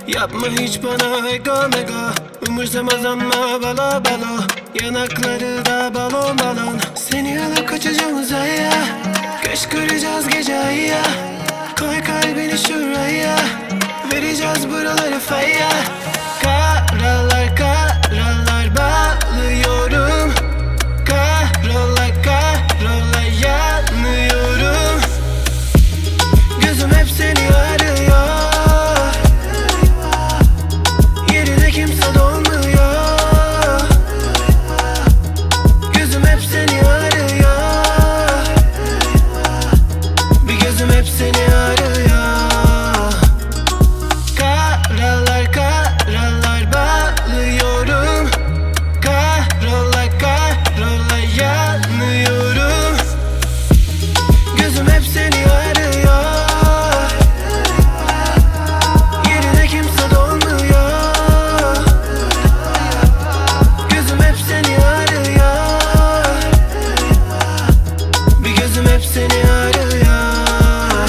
Yapma hiç bana ego mego, umursamaz ama balo balo. Yanakları da balon balon. Seni alıp kaçacağım uzaya, kışkıracağız gece ayya. Koy kalbini şuraya, vereceğiz buraları faya. Karalar karalar bağlıyorum, kahrola kahrola yanıyorum. Gözüm hep seni arıyor, yerine kimse dolmuyor. Gözüm hep seni arıyor, bir gözüm hep seni arıyor. Karalar karalar bağlıyorum, kahrola kahrola yanıyorum. Gözüm hep seni arıyor, yerine kimse dolmuyor. Gözüm hep seni arıyor, bir gözüm hep seni arıyor.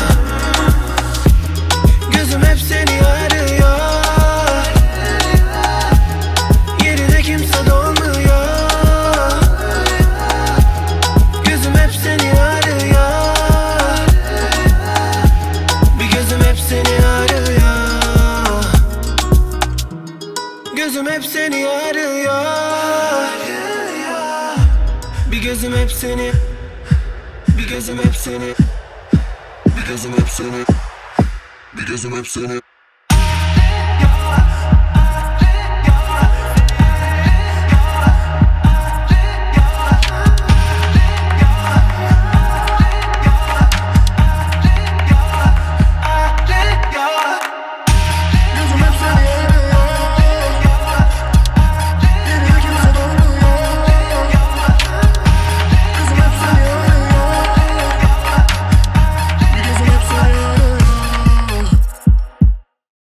Gözüm hep seni arıyor, yerine kimse dolmuyor. Gözüm hep seni arıyor, bir gözüm hep seni arıyor. Gözüm hep seni arıyor, bir gözüm hep seni, bir gözüm hep seni, bir gözüm hep seni, bir gözüm hep seni.